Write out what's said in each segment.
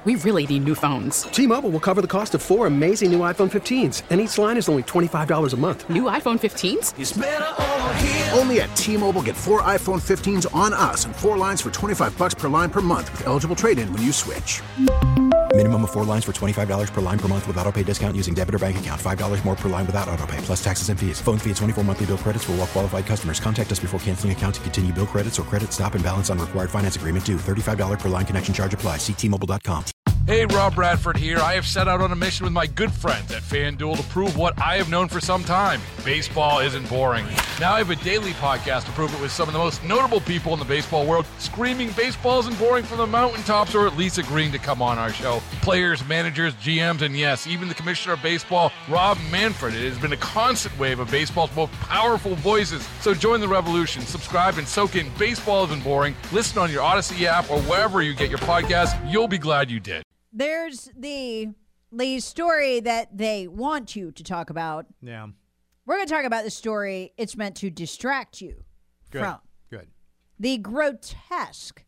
We really need new phones. T-Mobile will cover the cost of 4 amazing new iPhone 15s, and each line is only $25 a month. New iPhone 15s? It's better over here. Only at T-Mobile, get 4 iPhone 15s on us and 4 lines for $25 per line per month with eligible trade-in when you switch. Minimum of 4 lines for $25 per line per month with autopay discount using debit or bank account. $5 more per line without autopay, plus taxes and fees. Phone fee at 24 monthly bill credits for well-qualified customers. Contact us before canceling account to continue bill credits or credit stop and balance on required finance agreement due. $35 per line connection charge applies. See T-Mobile.com. Hey, Rob Bradford here. I have set out on a mission with my good friends at FanDuel to prove what I have known for some time. Baseball isn't boring. Now I have a daily podcast to prove it with some of the most notable people in the baseball world, screaming baseball isn't boring from the mountaintops, or at least agreeing to come on our show. Players, managers, GMs, and yes, even the commissioner of baseball, Rob Manfred. It has been a constant wave of baseball's most powerful voices. So join the revolution. Subscribe and soak in Baseball Isn't Boring. Listen on your Odyssey app or wherever you get your podcast. You'll be glad you did. There's the story that they want you to talk about. Yeah. We're going to talk about the story it's meant to distract you from. Good. The grotesque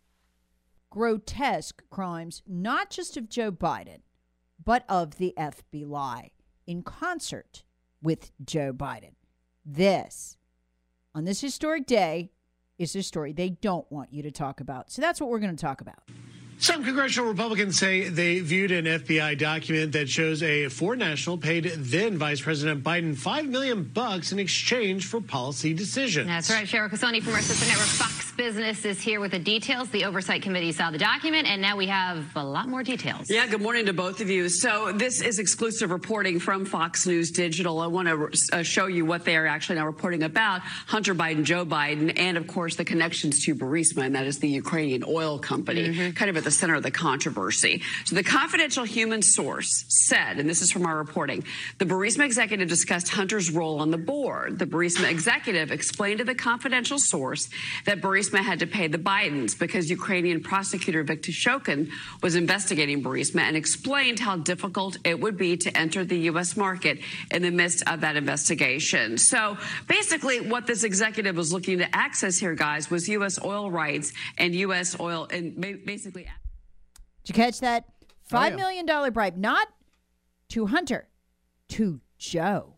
crimes, not just of Joe Biden, but of the FBI in concert with Joe Biden. This, on this historic day, is a story they don't want you to talk about. So that's what we're going to talk about. Some congressional Republicans say they viewed an FBI document that shows a foreign national paid then Vice President Biden $5 million in exchange for policy decisions. That's right. Cheryl Casoni from our sister network Fox Business is here with the details. The Oversight Committee saw the document, and now we have a lot more details. Yeah, good morning to both of you. So this is exclusive reporting from Fox News Digital. I want to show you what they are actually now reporting about Hunter Biden, Joe Biden, and, of course, the connections to Burisma, and that is the Ukrainian oil company, kind of at the center of the controversy. So the confidential human source said, and this is from our reporting, the Burisma executive discussed Hunter's role on the board. The Burisma executive explained to the confidential source that Burisma had to pay the Bidens because Ukrainian prosecutor Viktor Shokin was investigating Burisma, and explained how difficult it would be to enter the U.S. market in the midst of that investigation. So basically what this executive was looking to access here, guys, was U.S. oil rights and U.S. oil, and basically... Did you catch that? $5 million bribe, not to Hunter, to Joe.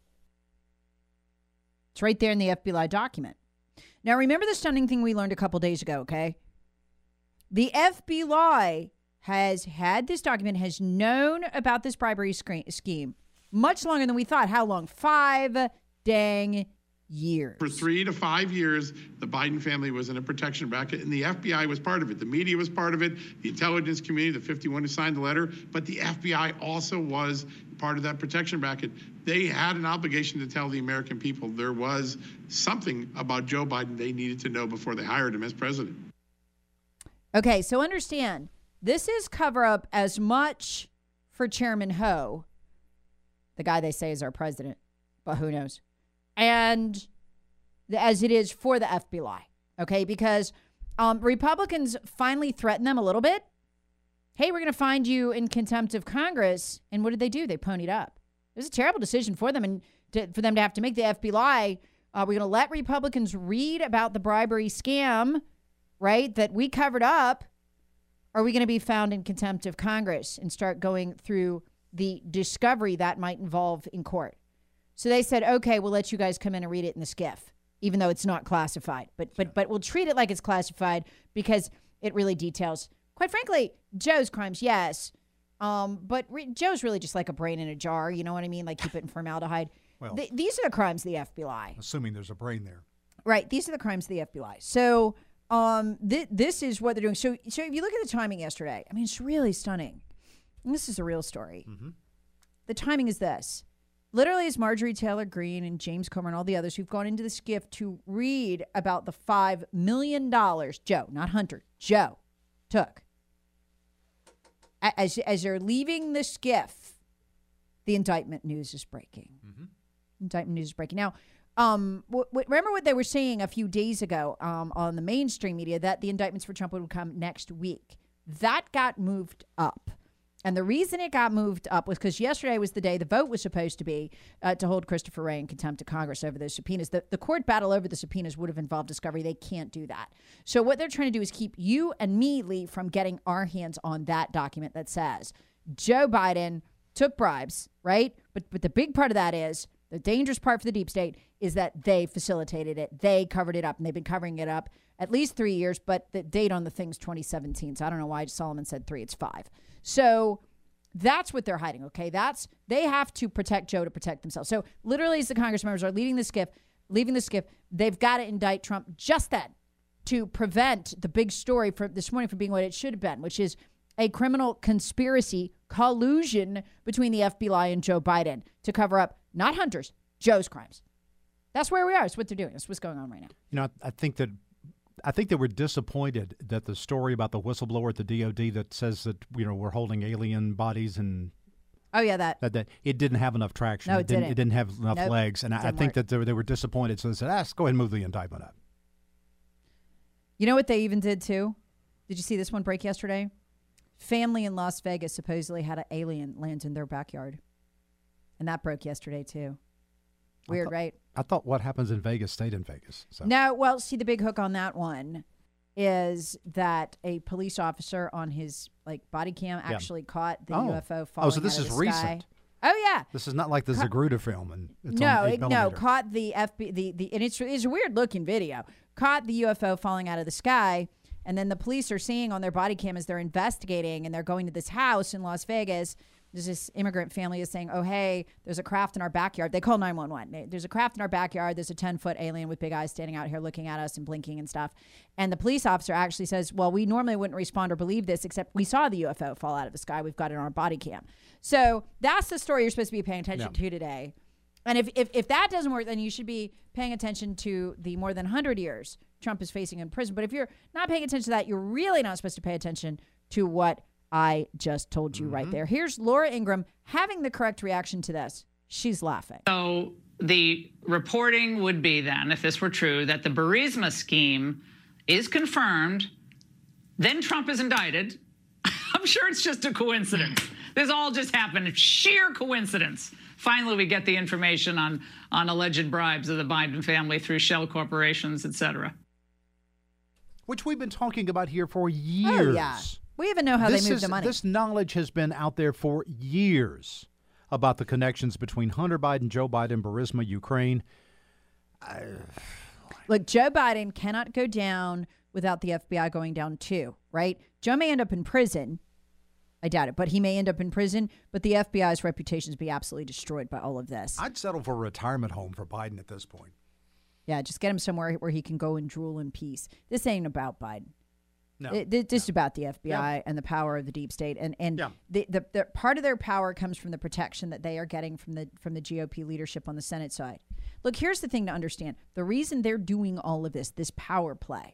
It's right there in the FBI document. Now, remember the stunning thing we learned a couple days ago, okay? The FBI has had this document, has known about this bribery scheme much longer than we thought. How long? 5 dang years. For 3 to 5 years, the Biden family was in a protection bracket, and the FBI was part of it. The media was part of it, the intelligence community, the 51 who signed the letter, but the FBI also was part of that protection bracket. They had an obligation to tell the American people there was something about Joe Biden they needed to know before they hired him as president. Okay, so understand, this is cover up as much for Chairman Ho, the guy they say is our president, but who knows, and as it is for the FBI, okay? Because Republicans finally threatened them a little bit. Hey, we're going to find you in contempt of Congress. And what did they do? They ponied up. It was a terrible decision for them, and for them to have to make the FBI. We're going to let Republicans read about the bribery scam, right, that we covered up. Or are we going to be found in contempt of Congress and start going through the discovery that might involve in court? So they said, okay, we'll let you guys come in and read it in the SCIF, even though it's not classified. But we'll treat it like it's classified because it really details, quite frankly, Joe's crimes, yes. But Joe's really just like a brain in a jar, you know what I mean? Like keep it in formaldehyde. Well, these are the crimes of the FBI. Assuming there's a brain there. Right. These are the crimes of the FBI. So this is what they're doing. So if you look at the timing yesterday, I mean, it's really stunning. And this is a real story. Mm-hmm. The timing is this. Literally, as Marjorie Taylor Greene and James Comer and all the others who've gone into the SCIF to read about the $5 million Joe, not Hunter, Joe, took. As they're leaving the SCIF, the indictment news is breaking. Mm-hmm. Indictment news is breaking. Now, remember what they were saying a few days ago on the mainstream media, that the indictments for Trump would come next week. That got moved up. And the reason it got moved up was because yesterday was the day the vote was supposed to be to hold Christopher Wray in contempt of Congress over those subpoenas. The court battle over the subpoenas would have involved discovery. They can't do that. So what they're trying to do is keep you and me, Lee, from getting our hands on that document that says Joe Biden took bribes, right? But the big part of that is, the dangerous part for the deep state is that they facilitated it. They covered it up, and they've been covering it up at least 3 years, but the date on the thing's 2017. So I don't know why Solomon said 3. It's 5. So that's what they're hiding, okay? They have to protect Joe to protect themselves. So literally, as the Congress members are leaving the skiff, they've got to indict Trump just then to prevent the big story for this morning from being what it should have been, which is a criminal conspiracy collusion between the FBI and Joe Biden to cover up not Hunter's, Joe's crimes. That's where we are. It's what they're doing. That's what's going on right now. You know, I think they were disappointed that the story about the whistleblower at the DOD that says that, you know, we're holding alien bodies and that it didn't have enough traction. No, it didn't have enough legs. And I think work. that they were disappointed. So they said, let's go ahead and move the indictment up. You know what they even did too? Did you see this one break yesterday? Family in Las Vegas supposedly had an alien land in their backyard. And that broke yesterday too. Weird, right? I thought what happens in Vegas stayed in Vegas. So. No, well, see, the big hook on that one is that a police officer on his body cam actually caught the UFO falling so this out is of the recent. sky. Oh yeah, this is not like the Zagruda film, and it's no, on 8mm. Caught the and it's a weird looking video. Caught the UFO falling out of the sky, and then the police are seeing on their body cam as they're investigating, and they're going to this house in Las Vegas. There's this immigrant family is saying, oh, hey, there's a craft in our backyard. They call 911. There's a craft in our backyard. There's a 10-foot alien with big eyes standing out here looking at us and blinking and stuff. And the police officer actually says, well, we normally wouldn't respond or believe this, except we saw the UFO fall out of the sky. We've got it on our body cam. So that's the story you're supposed to be paying attention to today. And if that doesn't work, then you should be paying attention to the more than 100 years Trump is facing in prison. But if you're not paying attention to that, you're really not supposed to pay attention to what I just told you right there. Here's Laura Ingraham having the correct reaction to this. She's laughing. So the reporting would be then, if this were true, that the Burisma scheme is confirmed, then Trump is indicted. I'm sure it's just a coincidence. This all just happened. Sheer coincidence. Finally, we get the information on alleged bribes of the Biden family through shell corporations, et cetera. Which we've been talking about here for years. Oh, yeah. We even know how they move the money. This knowledge has been out there for years about the connections between Hunter Biden, Joe Biden, Burisma, Ukraine. Look, Joe Biden cannot go down without the FBI going down too, right? Joe may end up in prison. I doubt it, but he may end up in prison. But the FBI's reputation is be absolutely destroyed by all of this. I'd settle for a retirement home for Biden at this point. Yeah, just get him somewhere where he can go and drool in peace. This ain't about Biden. No, this is about the FBI and the power of the deep state, and the part of their power comes from the protection that they are getting from the GOP leadership on the Senate side. Look, here's the thing to understand: the reason they're doing all of this power play,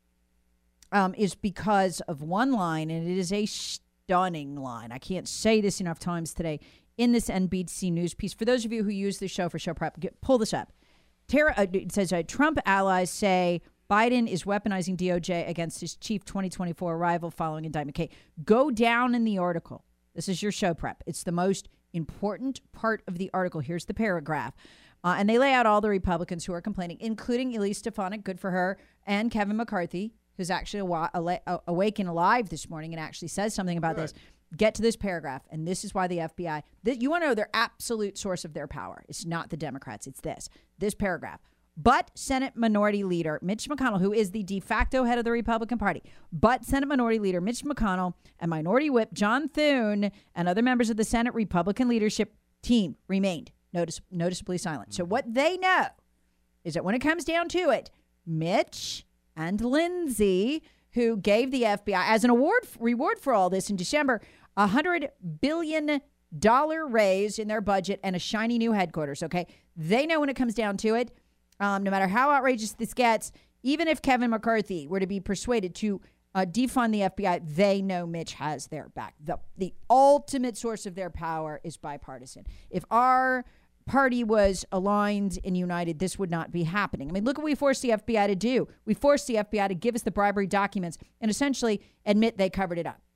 is because of one line, and it is a stunning line. I can't say this enough times today in this NBC News piece. For those of you who use the show for show prep, pull this up. It says Trump allies say Biden is weaponizing DOJ against his chief 2024 rival following indictment. Okay, go down in the article. This is your show prep. It's the most important part of the article. Here's the paragraph. And they lay out all the Republicans who are complaining, including Elise Stefanik, good for her, and Kevin McCarthy, who's actually awake and alive this morning and actually says something about this. Get to this paragraph, and this is why the FBI, you want to know their absolute source of their power. It's not the Democrats. It's this paragraph. But Senate Minority Leader Mitch McConnell, who is the de facto head of the Republican Party, but Senate Minority Leader Mitch McConnell and Minority Whip John Thune and other members of the Senate Republican leadership team remained noticeably silent. So what they know is that when it comes down to it, Mitch and Lindsey, who gave the FBI as an reward for all this in December, $100 billion raise in their budget and a shiny new headquarters. Okay, they know when it comes down to it. No matter how outrageous this gets, even if Kevin McCarthy were to be persuaded to defund the FBI, they know Mitch has their back. The ultimate source of their power is bipartisan. If our party was aligned and united, this would not be happening. I mean, look what we forced the FBI to do. We forced the FBI to give us the bribery documents and essentially admit they covered it up.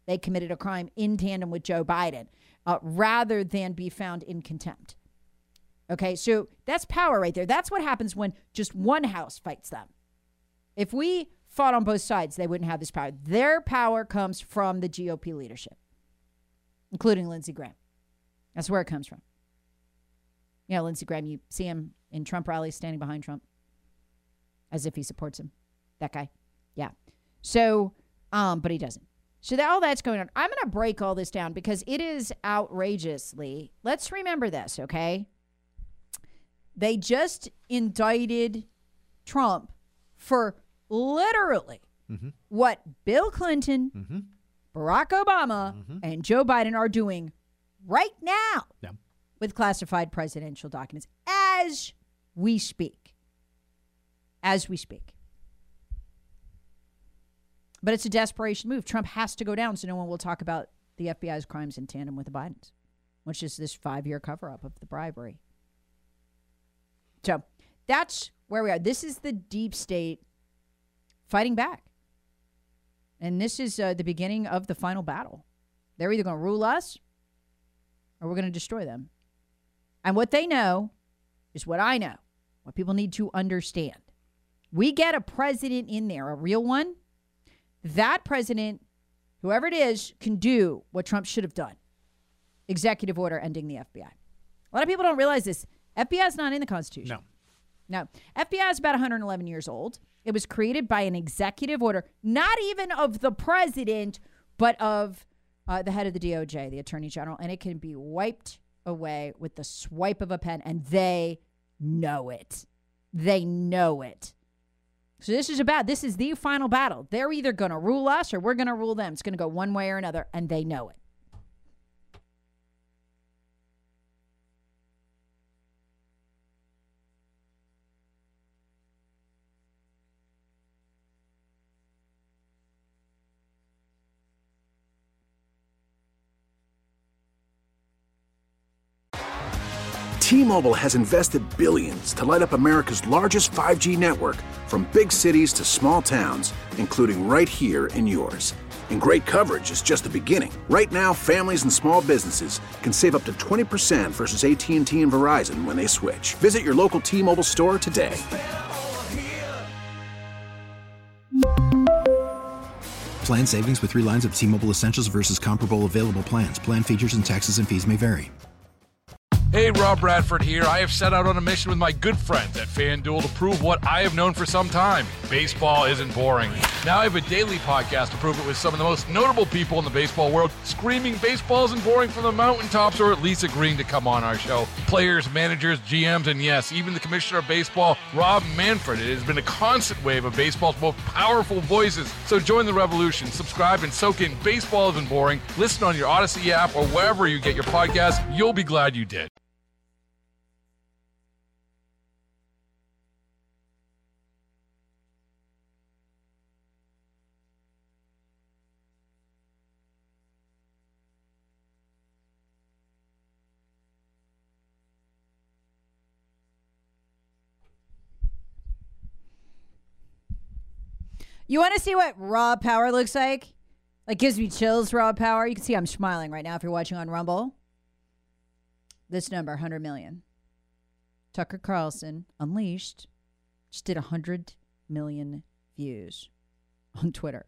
they committed a crime in tandem with Joe Biden rather than be found in contempt. Okay, so that's power right there. That's what happens when just one house fights them. If we fought on both sides, they wouldn't have this power. Their power comes from the GOP leadership, including Lindsey Graham. That's where it comes from. You know, Lindsey Graham, you see him in Trump rallies standing behind Trump as if he supports him. That guy. Yeah. So, but he doesn't. So all that's going on. I'm going to break all this down because it is outrageously. Let's remember this, okay? They just indicted Trump for literally what Bill Clinton, Barack Obama, and Joe Biden are doing right now with classified presidential documents as we speak. As we speak. But it's a desperation move. Trump has to go down so no one will talk about the FBI's crimes in tandem with the Bidens, which is this 5-year cover-up of the bribery. So that's where we are. This is the deep state fighting back. And this is the beginning of the final battle. They're either going to rule us or we're going to destroy them. And what they know is what I know, what people need to understand. We get a president in there, a real one. That president, whoever it is, can do what Trump should have done. Executive order ending the FBI. A lot of people don't realize this. FBI is not in the Constitution. No. FBI is about 111 years old. It was created by an executive order, not even of the president, but of the head of the DOJ, the Attorney General, and it can be wiped away with the swipe of a pen, and they know it. They know it. So this is the final battle. They're either going to rule us or we're going to rule them. It's going to go one way or another, and they know it. T-Mobile has invested billions to light up America's largest 5G network, from big cities to small towns, including right here in yours. And great coverage is just the beginning. Right now, families and small businesses can save up to 20% versus AT&T and Verizon when they switch. Visit your local T-Mobile store today. Plan savings with 3 lines of T-Mobile Essentials versus comparable available plans. Plan features and taxes and fees may vary. Hey, Rob Bradford here. I have set out on a mission with my good friends at FanDuel to prove what I have known for some time. Baseball isn't boring. Now I have a daily podcast to prove it with some of the most notable people in the baseball world, screaming baseball isn't boring from the mountaintops, or at least agreeing to come on our show. Players, managers, GMs, and yes, even the commissioner of baseball, Rob Manfred. It has been a constant wave of baseball's most powerful voices. So join the revolution. Subscribe and soak in Baseball Isn't Boring. Listen on your Odyssey app or wherever you get your podcasts. You'll be glad you did. You want to see what raw power looks like? Like, gives me chills, raw power. You can see I'm smiling right now if you're watching on Rumble. This number, 100 million. Tucker Carlson, Unleashed, just did 100 million views on Twitter.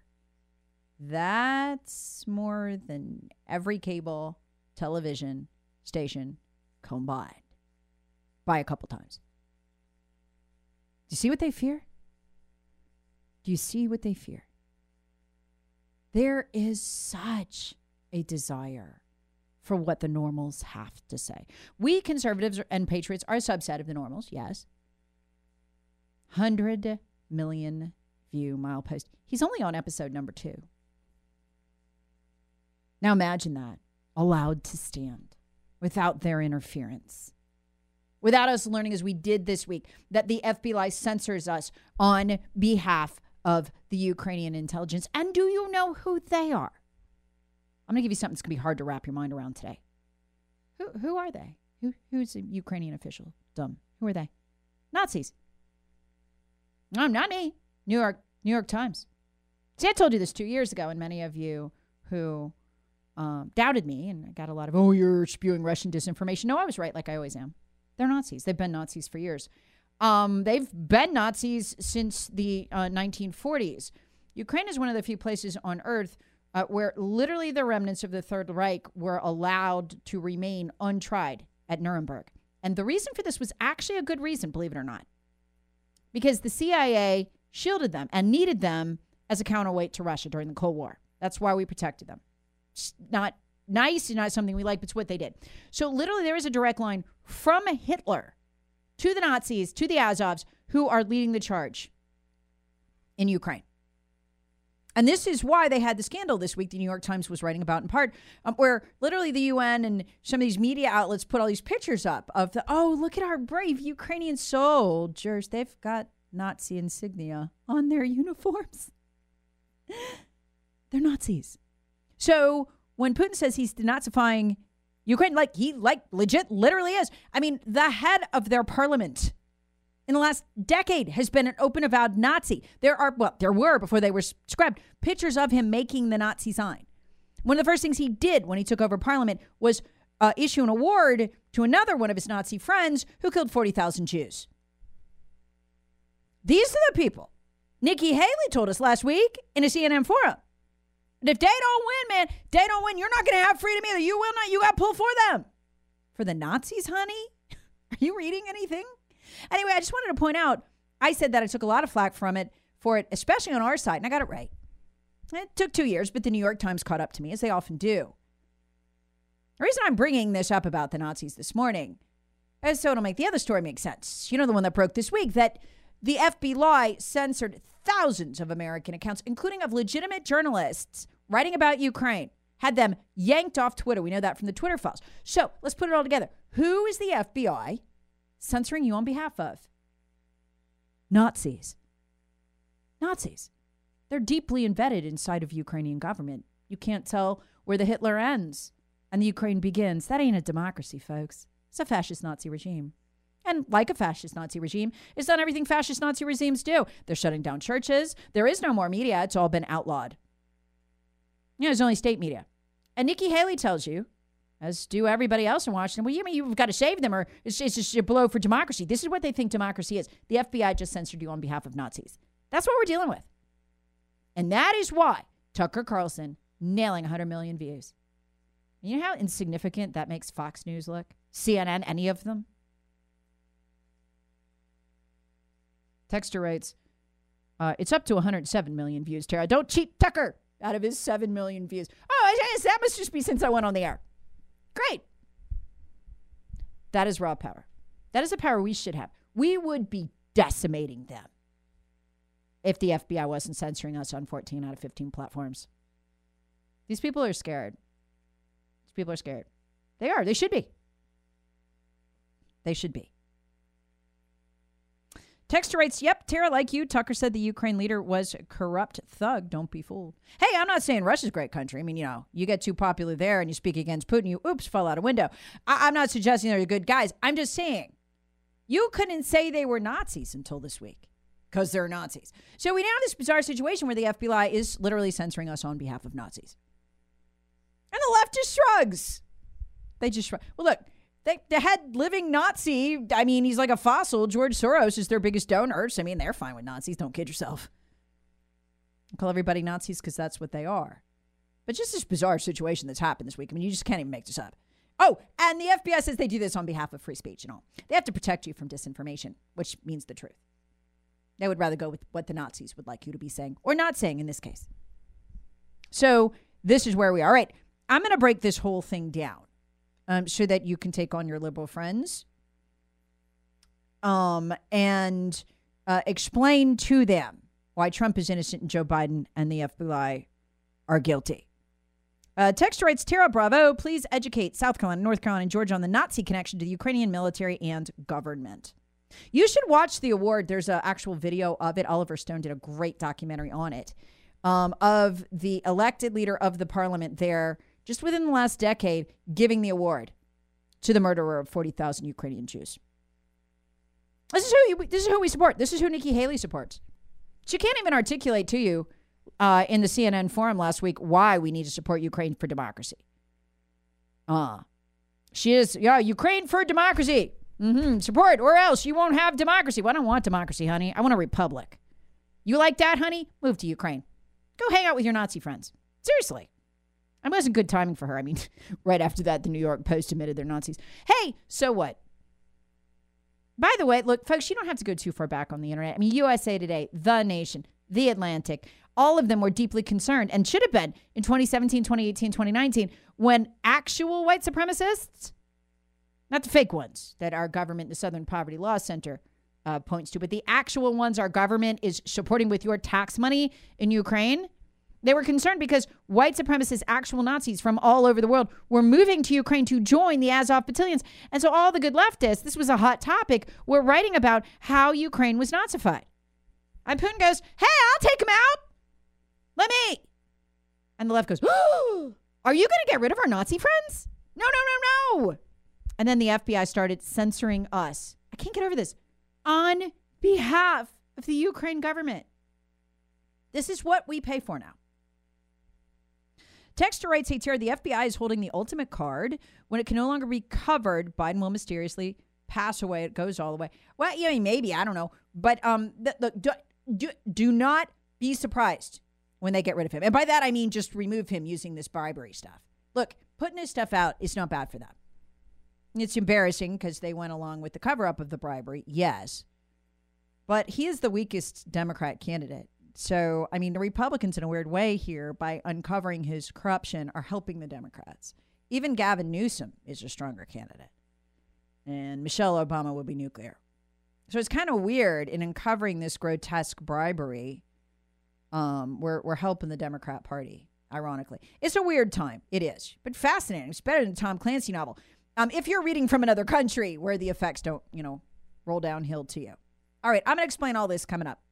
That's more than every cable television station combined by a couple times. Do you see what they fear? Do you see what they fear? There is such a desire for what the normals have to say. We conservatives and patriots are a subset of the normals, yes. 100 million view milepost. He's only on episode number 2. Now imagine that, allowed to stand without their interference. Without us learning, as we did this week, that the FBI censors us on behalf of the Ukrainian intelligence. And do you know who they are? I'm going to give you something that's going to be hard to wrap your mind around today. Who are they? Who's a Ukrainian official? Dumb. Who are they? Nazis. No, not me. New York Times. See, I told you this 2 years ago, and many of you who doubted me, and I got a lot of, oh, you're spewing Russian disinformation. No, I was right, like I always am. They're Nazis. They've been Nazis for years. They've been Nazis since the 1940s. Ukraine is one of the few places on earth where literally the remnants of the Third Reich were allowed to remain untried at Nuremberg. And the reason for this was actually a good reason, believe it or not, because the CIA shielded them and needed them as a counterweight to Russia during the Cold War. That's why we protected them. It's not nice, it's not something we like, but it's what they did. So literally there is a direct line from Hitler to the Nazis, to the Azovs, who are leading the charge in Ukraine. And this is why they had the scandal this week, the New York Times was writing about in part, where literally the UN and some of these media outlets put all these pictures up of look at our brave Ukrainian soldiers. They've got Nazi insignia on their uniforms. They're Nazis. So when Putin says he's denazifying Ukraine, he legit literally is. I mean, the head of their parliament in the last decade has been an open avowed Nazi. There were, before they were scrubbed, pictures of him making the Nazi sign. One of the first things he did when he took over parliament was issue an award to another one of his Nazi friends who killed 40,000 Jews. These are the people Nikki Haley told us last week in a CNN forum. And if they don't win, man, they don't win. You're not going to have freedom either. You will not. You got to pull for them. For the Nazis, honey? Are you reading anything? Anyway, I just wanted to point out, I said that I took a lot of flack for it, especially on our side, and I got it right. It took 2 years, but the New York Times caught up to me, as they often do. The reason I'm bringing this up about the Nazis this morning is so it'll make the other story make sense. You know, the one that broke this week, that the FBI censored thousands of American accounts, including of legitimate journalists writing about Ukraine, had them yanked off Twitter. We know that from the Twitter files. So let's put it all together. Who is the FBI censoring you on behalf of? Nazis. Nazis. They're deeply embedded inside of Ukrainian government. You can't tell where the Hitler ends and the Ukraine begins. That ain't a democracy, folks. It's a fascist Nazi regime. And like a fascist Nazi regime, it's done everything fascist Nazi regimes do. They're shutting down churches. There is no more media. It's all been outlawed. There's only state media. And Nikki Haley tells you, as do everybody else in Washington, well, you mean you've got to save them, or it's just a blow for democracy. This is what they think democracy is. The FBI just censored you on behalf of Nazis. That's what we're dealing with. And that is why Tucker Carlson nailing 100 million views. You know how insignificant that makes Fox News look? CNN, any of them? Texter writes, it's up to 107 million views, Tara. Don't cheat Tucker out of his 7 million views. Oh, that must just be since I went on the air. Great. That is raw power. That is a power we should have. We would be decimating them if the FBI wasn't censoring us on 14 out of 15 platforms. These people are scared. These people are scared. They are. They should be. They should be. Texter writes, yep, Tara, like you, Tucker said the Ukraine leader was a corrupt thug. Don't be fooled. Hey, I'm not saying Russia's a great country. I mean, you get too popular there and you speak against Putin, you, fall out a window. I'm not suggesting they're good guys. I'm just saying you couldn't say they were Nazis until this week because they're Nazis. So we now have this bizarre situation where the FBI is literally censoring us on behalf of Nazis. And the left just shrugs. They just shrug. Well, look. The head living Nazi, I mean, he's like a fossil. George Soros is their biggest donor. So, I mean, they're fine with Nazis. Don't kid yourself. Call everybody Nazis because that's what they are. But just this bizarre situation that's happened this week. I mean, you just can't even make this up. Oh, and the FBI says they do this on behalf of free speech and all. They have to protect you from disinformation, which means the truth. They would rather go with what the Nazis would like you to be saying or not saying in this case. So this is where we are. All right, I'm going to break this whole thing down. So that you can take on your liberal friends and explain to them why Trump is innocent and Joe Biden and the FBI are guilty. Text writes, Tara Bravo, please educate South Carolina, North Carolina, and Georgia on the Nazi connection to the Ukrainian military and government. You should watch the award. There's an actual video of it. Oliver Stone did a great documentary on it, of the elected leader of the parliament there, just within the last decade, giving the award to the murderer of 40,000 Ukrainian Jews. This is who we support. This is who Nikki Haley supports. She can't even articulate to you in the CNN forum last week why we need to support Ukraine for democracy. She is, Ukraine for democracy. Support, or else you won't have democracy. Well, I don't want democracy, honey. I want a republic. You like that, honey? Move to Ukraine. Go hang out with your Nazi friends. Seriously. It wasn't good timing for her. I mean, right after that, the New York Post admitted they're Nazis. Hey, so what? By the way, look, folks, you don't have to go too far back on the internet. I mean, USA Today, The Nation, The Atlantic, all of them were deeply concerned and should have been in 2017, 2018, 2019, when actual white supremacists, not the fake ones that our government, the Southern Poverty Law Center, points to, but the actual ones our government is supporting with your tax money in Ukraine. They were concerned because white supremacist actual Nazis from all over the world were moving to Ukraine to join the Azov battalions. And so all the good leftists, this was a hot topic, were writing about how Ukraine was Nazified. And Putin goes, hey, I'll take him out. Let me. And the left goes, oh, are you going to get rid of our Nazi friends? No, no, no, no. And then the FBI started censoring us. I can't get over this. On behalf of the Ukraine government. This is what we pay for now. Texter writes, hey, Tara, the FBI is holding the ultimate card. When it can no longer be covered, Biden will mysteriously pass away. It goes all the way. Well, yeah, maybe. I don't know. But do not be surprised when they get rid of him. And by that, I mean just remove him using this bribery stuff. Look, putting his stuff out is not bad for them. It's embarrassing because they went along with the cover-up of the bribery, yes. But he is the weakest Democrat candidate. So, I mean, the Republicans, in a weird way here, by uncovering his corruption, are helping the Democrats. Even Gavin Newsom is a stronger candidate. And Michelle Obama will be nuclear. So it's kind of weird in uncovering this grotesque bribery. We're helping the Democrat Party, ironically. It's a weird time. It is. But fascinating. It's better than a Tom Clancy novel. If you're reading from another country where the effects don't, roll downhill to you. All right, I'm going to explain all this coming up.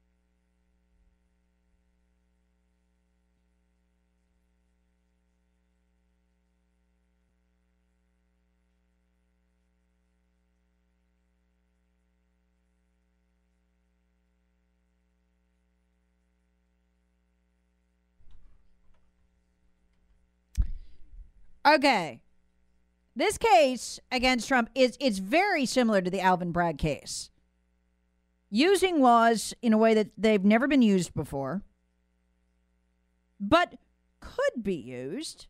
Okay. This case against Trump is very similar to the Alvin Bragg case. Using laws in a way that they've never been used before, but could be used.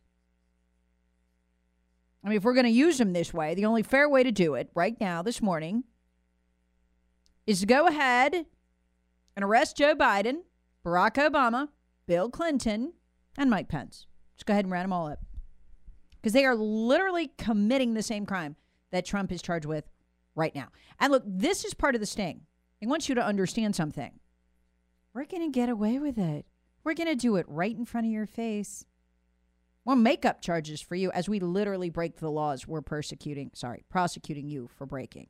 I mean, if we're going to use them this way, the only fair way to do it right now, this morning, is to go ahead and arrest Joe Biden, Barack Obama, Bill Clinton, and Mike Pence. Just go ahead and round them all up. Because they are literally committing the same crime that Trump is charged with right now. And look, this is part of the sting. I want you to understand something. We're going to get away with it. We're going to do it right in front of your face. We'll make up charges for you as we literally break the laws we're prosecuting you for breaking.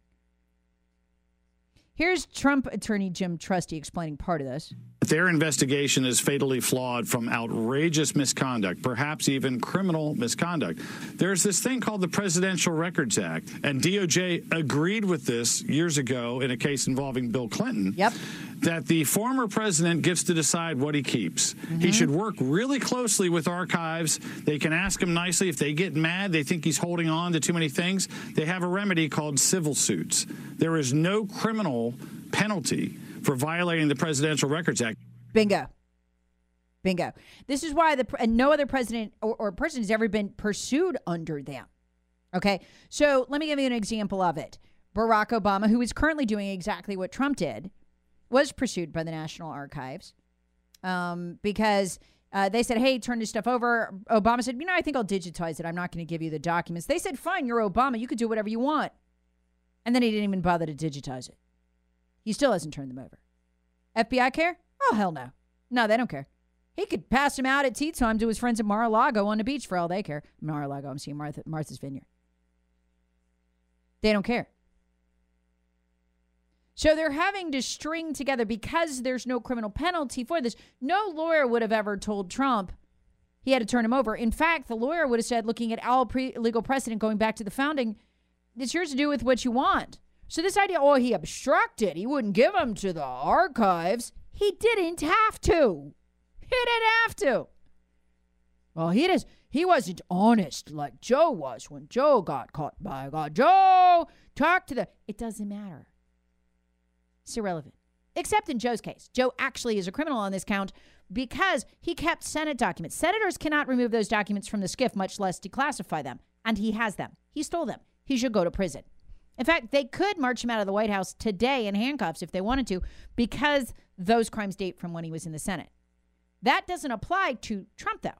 Here's Trump attorney Jim Trusty explaining part of this. Their investigation is fatally flawed from outrageous misconduct, perhaps even criminal misconduct. There's this thing called the Presidential Records Act, and DOJ agreed with this years ago in a case involving Bill Clinton. Yep. That the former president gets to decide what he keeps. Mm-hmm. He should work really closely with archives. They can ask him nicely. If they get mad, they think he's holding on to too many things, they have a remedy called civil suits. There is no criminal penalty for violating the Presidential Records Act. Bingo. This is why no other president or person has ever been pursued under them. Okay, so let me give you an example of it. Barack Obama, who is currently doing exactly what Trump did, was pursued by the National Archives because they said, hey, turn this stuff over. Obama said, I think I'll digitize it. I'm not going to give you the documents. They said, fine, you're Obama. You could do whatever you want. And then he didn't even bother to digitize it. He still hasn't turned them over. FBI care? Oh, hell no. No, they don't care. He could pass them out at tea time to his friends at Mar-a-Lago on the beach for all they care. Mar-a-Lago, I'm seeing Martha's Vineyard. They don't care. So they're having to string together, because there's no criminal penalty for this. No lawyer would have ever told Trump he had to turn him over. In fact, the lawyer would have said, looking at all legal precedent going back to the founding, it's yours to do with what you want. So this idea, he obstructed, he wouldn't give them to the archives. He didn't have to. He didn't have to. Well, he wasn't honest like Joe was when Joe got caught by God. Joe, talk to the... It doesn't matter. It's irrelevant. Except in Joe's case. Joe actually is a criminal on this count because he kept Senate documents. Senators cannot remove those documents from the SCIF, much less declassify them. And he has them. He stole them. He should go to prison. In fact, they could march him out of the White House today in handcuffs if they wanted to, because those crimes date from when he was in the Senate. That doesn't apply to Trump, though,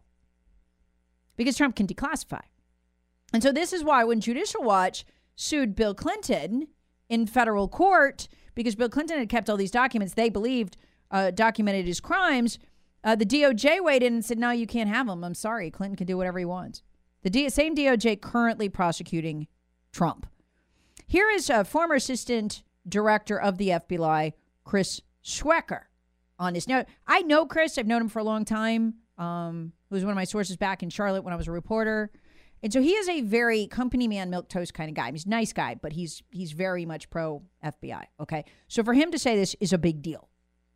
because Trump can declassify. And so this is why when Judicial Watch sued Bill Clinton in federal court, because Bill Clinton had kept all these documents they believed documented his crimes, the DOJ weighed in and said, no, you can't have them. I'm sorry. Clinton can do whatever he wants. The same DOJ currently prosecuting Trump. Here is a former assistant director of the FBI, Chris Schwecker, on this. Now, I know Chris. I've known him for a long time. He was one of my sources back in Charlotte when I was a reporter. And so he is a very company man, milquetoast kind of guy. He's a nice guy, but he's very much pro FBI. Okay. So for him to say this is a big deal.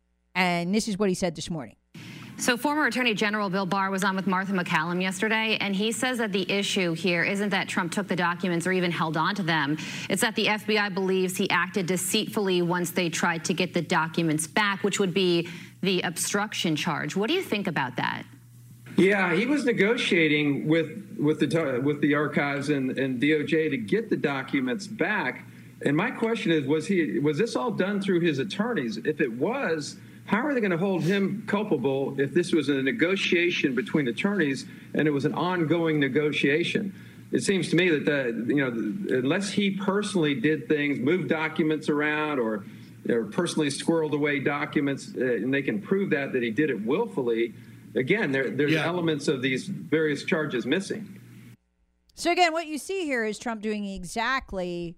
And this is what he said this morning. So former Attorney General Bill Barr was on with Martha McCallum yesterday, and he says that the issue here isn't that Trump took the documents or even held on to them. It's that the FBI believes he acted deceitfully once they tried to get the documents back, which would be the obstruction charge. What do you think about that? Yeah, he was negotiating with the archives and DOJ to get the documents back. And my question is, was this all done through his attorneys? If it was, how are they going to hold him culpable if this was a negotiation between attorneys and it was an ongoing negotiation? It seems to me that unless he personally did things, moved documents around, or personally squirreled away documents, and they can prove that he did it willfully. Again, there's elements of these various charges missing. So again, what you see here is Trump doing exactly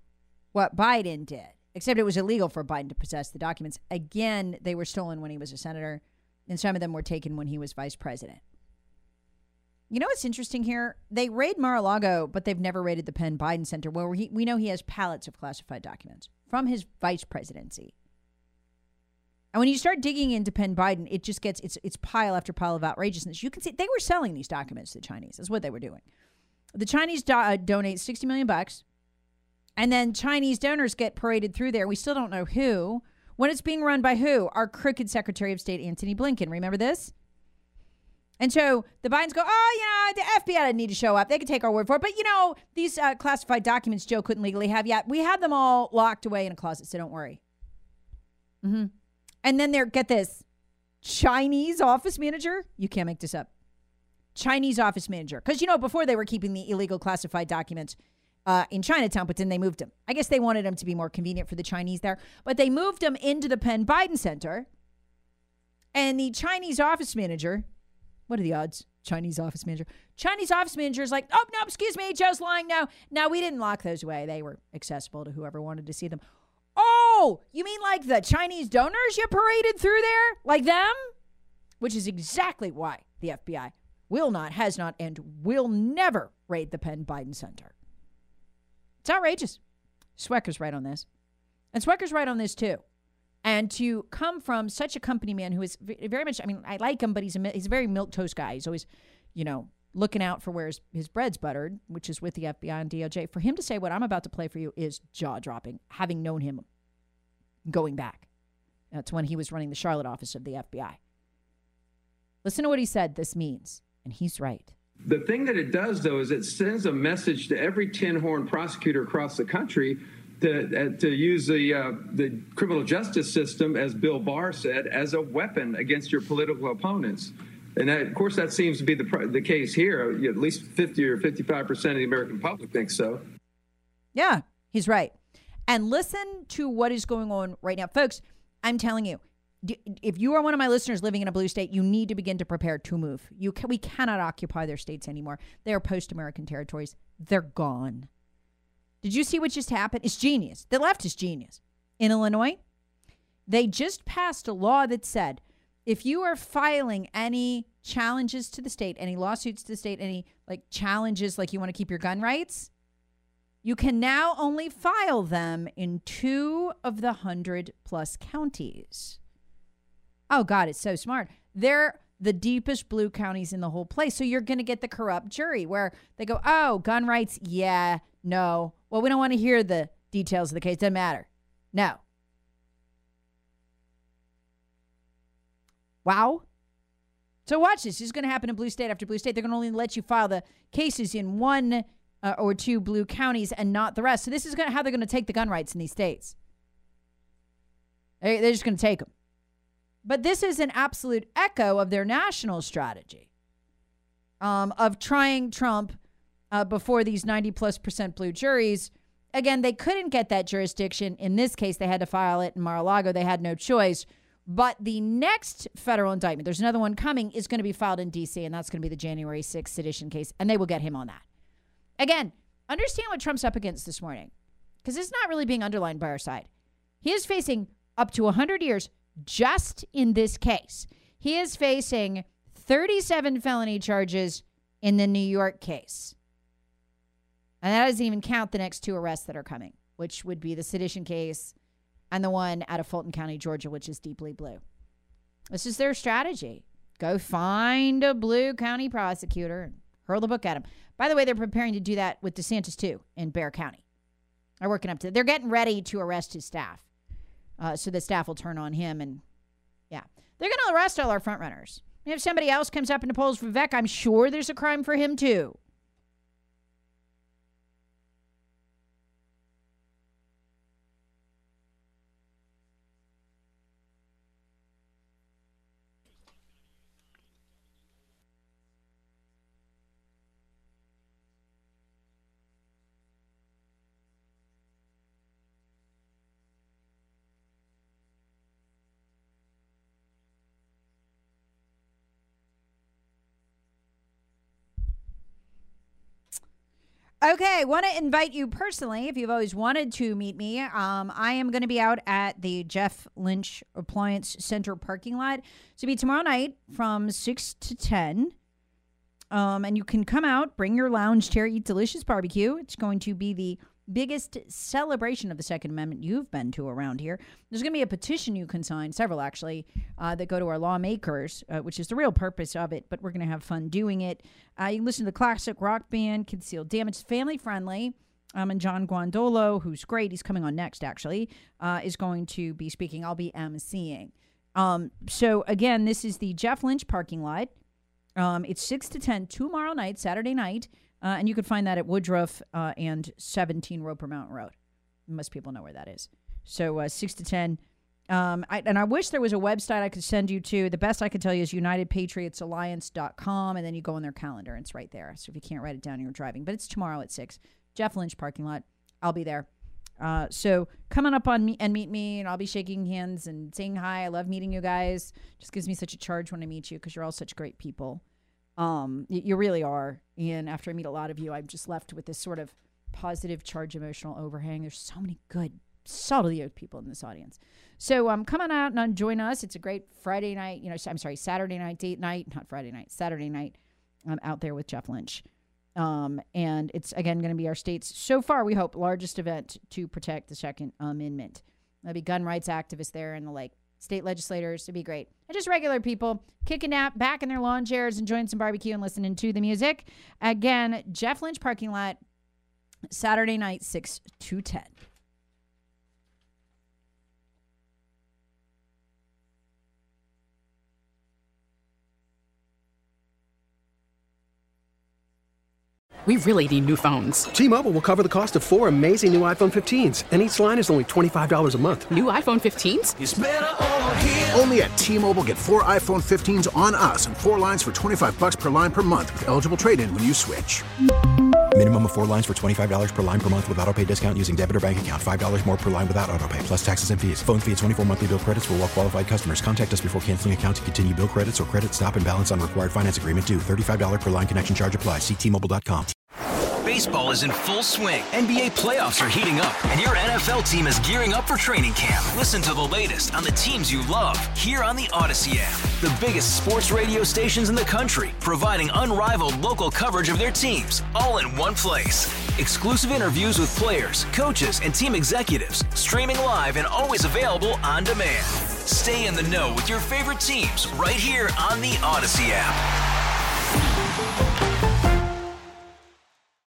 what Biden did, except it was illegal for Biden to possess the documents. Again, they were stolen when he was a senator, and some of them were taken when he was vice president. You know what's interesting here? They raid Mar-a-Lago, but they've never raided the Penn Biden Center, where we know he has pallets of classified documents from his vice presidency. And when you start digging into Penn Biden, it just gets it's pile after pile of outrageousness. You can see they were selling these documents to the Chinese. That's what they were doing. The Chinese donate $60 million, and then Chinese donors get paraded through there. We still don't know who. When it's being run by who? Our crooked Secretary of State, Antony Blinken. Remember this? And so the Bidens go, the FBI doesn't need to show up. They can take our word for it. But, these classified documents Joe couldn't legally have yet. We had them all locked away in a closet, so don't worry. Mm-hmm. And then get this, Chinese office manager. You can't make this up. Chinese office manager. Because, before they were keeping the illegal classified documents in Chinatown, but then they moved them. I guess they wanted them to be more convenient for the Chinese there. But they moved them into the Penn Biden Center. And the Chinese office manager, what are the odds? Chinese office manager is like, oh, no, excuse me, Joe's lying. No, we didn't lock those away. They were accessible to whoever wanted to see them. Oh, you mean like the Chinese donors you paraded through there? Like them? Which is exactly why the FBI will not, has not, and will never raid the Penn Biden Center. It's outrageous. Schwecker's right on this. And Schwecker's right on this, too. And to come from such a company man who is very much, I like him, but he's a very milquetoast guy. He's always, looking out for where his bread's buttered, which is with the FBI and DOJ. For him to say what I'm about to play for you is jaw-dropping, having known him going back. That's when he was running the Charlotte office of the FBI. Listen to what he said this means, and he's right. The thing that it does, though, is it sends a message to every tin-horn prosecutor across the country to use the criminal justice system, as Bill Barr said, as a weapon against your political opponents. And that, of course, that seems to be the case here. At least 50 or 55% of the American public thinks so. Yeah, he's right. And listen to what is going on right now. Folks, I'm telling you, if you are one of my listeners living in a blue state, you need to begin to prepare to move. We cannot occupy their states anymore. They are post-American territories. They're gone. Did you see what just happened? It's genius. The left is genius. In Illinois, they just passed a law that said, if you are filing any challenges to the state, any lawsuits to the state, any challenges like you want to keep your gun rights, you can now only file them in 2 of the 100+ counties. Oh, God, it's so smart. They're the deepest blue counties in the whole place. So you're going to get the corrupt jury where they go, oh, gun rights, yeah, no. Well, we don't want to hear the details of the case. Doesn't matter. No. Wow. So watch this. This is going to happen in blue state after blue state. They're going to only let you file the cases in one or two blue counties and not the rest. So this is how they're going to take the gun rights in these states. They're just going to take them. But this is an absolute echo of their national strategy of trying Trump before these 90+% blue juries. Again, they couldn't get that jurisdiction. In this case, they had to file it in Mar-a-Lago. They had no choice. But the next federal indictment, there's another one coming, is going to be filed in D.C., and that's going to be the January 6th sedition case, and they will get him on that. Again, understand what Trump's up against this morning, because it's not really being underlined by our side. He is facing up to 100 years just in this case. He is facing 37 felony charges in the New York case. And that doesn't even count the next two arrests that are coming, which would be the sedition case and the one out of Fulton County, Georgia, which is deeply blue. This is their strategy. Go find a blue county prosecutor and hurl the book at him. By the way, they're preparing to do that with DeSantis, too, in Bexar County. They're getting ready to arrest his staff. So the staff will turn on him. And, yeah, they're going to arrest all our frontrunners. If somebody else comes up in the polls for Vivek, I'm sure there's a crime for him, too. Okay, want to invite you personally, if you've always wanted to meet me. I am going to be out at the Jeff Lynch Appliance Center parking lot. So it'll be tomorrow night from 6 to 10. And you can come out, bring your lounge chair, eat delicious barbecue. It's going to be the biggest celebration of the Second Amendment you've been to around here. There's going to be a petition you can sign, several actually, that go to our lawmakers, which is the real purpose of it, but we're going to have fun doing it. You can listen to the classic rock band, Concealed Damage, family friendly. And John Guandolo, who's great, he's coming on next actually, is going to be speaking. I'll be emceeing. So again, this is the Jeff Lynch parking lot. It's 6 to 10 tomorrow night, Saturday night. And you can find that at Woodruff and 17 Roper Mountain Road. Most people know where that is. So 6 to 10. I wish there was a website I could send you to. The best I could tell you is UnitedPatriotsAlliance.com, and then you go on their calendar. It's right there. So if you can't write it down, you're driving. But it's tomorrow at 6. Jeff Lynch parking lot. I'll be there. So come on up on me and meet me, and I'll be shaking hands and saying hi. I love meeting you guys. Just gives me such a charge when I meet you because you're all such great people. You really are. And after I meet a lot of you, I'm just left with this sort of positive charge, emotional overhang. There's so many good, solidly young people in this audience. So come on out and join us. It's a great Saturday night date night, not Friday night, Saturday night. I'm out there with Jeff Lynch. And it's, again, going to be our state's, so far, we hope, largest event to protect the Second Amendment. There'll be gun rights activists there and the like. State legislators. It'd be great. And just regular people kicking nap back in their lawn chairs, enjoying some barbecue and listening to the music. Again, Jeff Lynch parking lot, Saturday night, 6 to 10. We really need new phones. T-Mobile will cover the cost of 4 amazing new iPhone 15s, and each line is only $25 a month. New iPhone 15s? It's better over here. Only at T-Mobile, get 4 iPhone 15s on us and 4 lines for $25 per line per month with eligible trade-in when you switch. Minimum of 4 lines for $25 per line per month with autopay discount using debit or bank account. $5 more per line without autopay, plus taxes and fees. Phone fee at 24 monthly bill credits for well-qualified customers. Contact us before canceling account to continue bill credits or credit stop and balance on required finance agreement due. $35 per line connection charge applies. See T-Mobile.com. Baseball is in full swing. NBA playoffs are heating up, and your NFL team is gearing up for training camp. Listen to the latest on the teams you love here on the Odyssey app. The biggest sports radio stations in the country, providing unrivaled local coverage of their teams, all in one place. Exclusive interviews with players, coaches, and team executives, streaming live and always available on demand. Stay in the know with your favorite teams right here on the Odyssey app.